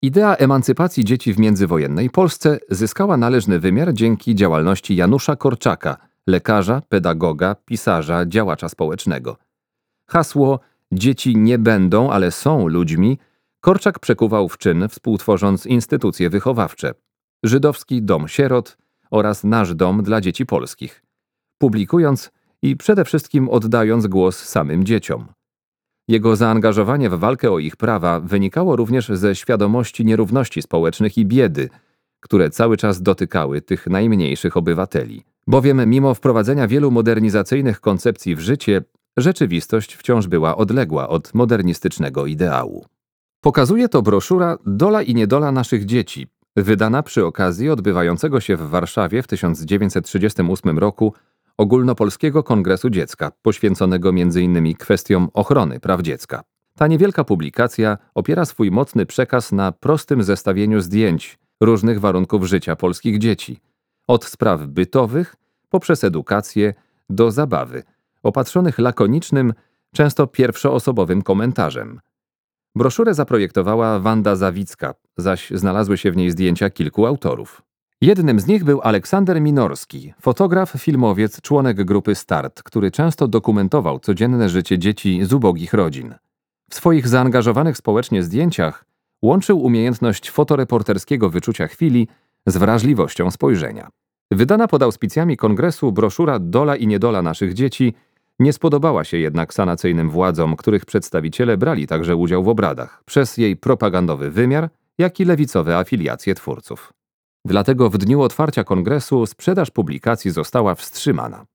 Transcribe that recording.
Idea emancypacji dzieci w międzywojennej Polsce zyskała należny wymiar dzięki działalności Janusza Korczaka, lekarza, pedagoga, pisarza, działacza społecznego. Hasło „Dzieci nie będą, ale są ludźmi” Korczak przekuwał w czyn, współtworząc instytucje wychowawcze: Żydowski Dom Sierot oraz Nasz Dom dla Dzieci Polskich, publikując i przede wszystkim oddając głos samym dzieciom. Jego zaangażowanie w walkę o ich prawa wynikało również ze świadomości nierówności społecznych i biedy, które cały czas dotykały tych najmniejszych obywateli. Bowiem mimo wprowadzenia wielu modernizacyjnych koncepcji w życie, rzeczywistość wciąż była odległa od modernistycznego ideału. Pokazuje to broszura „Dola i niedola naszych dzieci”, wydana przy okazji odbywającego się w Warszawie w 1938 roku Ogólnopolskiego Kongresu Dziecka, poświęconego m.in. kwestiom ochrony praw dziecka. Ta niewielka publikacja opiera swój mocny przekaz na prostym zestawieniu zdjęć różnych warunków życia polskich dzieci, od spraw bytowych poprzez edukację do zabawy, opatrzonych lakonicznym, często pierwszoosobowym komentarzem. Broszurę zaprojektowała Wanda Zawicka, zaś znalazły się w niej zdjęcia kilku autorów. Jednym z nich był Aleksander Minorski, fotograf, filmowiec, członek grupy Start, który często dokumentował codzienne życie dzieci z ubogich rodzin. W swoich zaangażowanych społecznie zdjęciach łączył umiejętność fotoreporterskiego wyczucia chwili z wrażliwością spojrzenia. Wydana pod auspicjami kongresu broszura „Dola i niedola naszych dzieci” nie spodobała się jednak sanacyjnym władzom, których przedstawiciele brali także udział w obradach, przez jej propagandowy wymiar, jak i lewicowe afiliacje twórców. Dlatego w dniu otwarcia kongresu sprzedaż publikacji została wstrzymana.